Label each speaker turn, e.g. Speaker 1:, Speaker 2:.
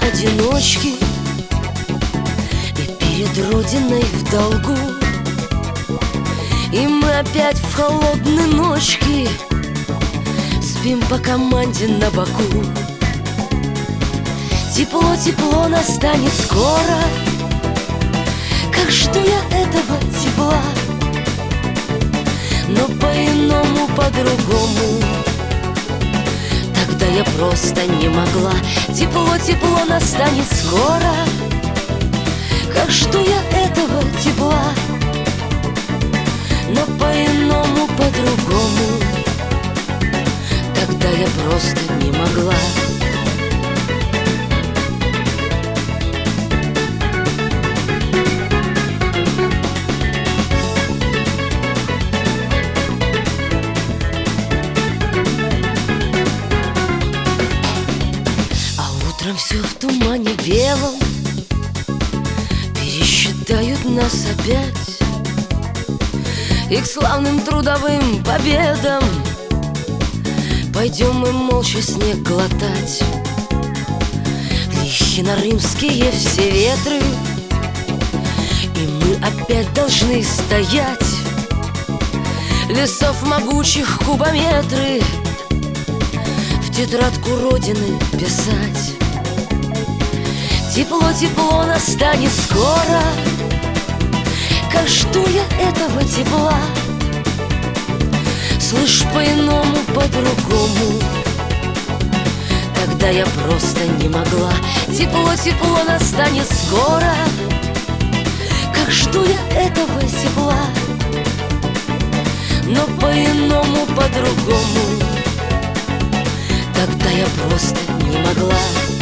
Speaker 1: одиночки и перед Родиной в долгу. И мы опять в холодные ночки спим по команде на боку. Тепло, тепло настанет скоро. Как жду я этого тепла, но по-иному, по-другому тогда я просто не могла. Тепло, тепло настанет скоро. Как жду я этого тепла, но по-иному, по-другому тогда я просто не могла. Утром все в тумане белом пересчитают нас опять, и к славным трудовым победам пойдем мы молча снег глотать. Лихи на римские все ветры, и мы опять должны стоять. Лесов могучих кубометры в тетрадку Родины писать. Тепло, тепло настанет скоро. Как жду я этого тепла, слышь, по-иному, по-другому тогда я просто не могла. Тепло, тепло настанет скоро. Как жду я этого тепла, но по-иному, по-другому тогда я просто не могла.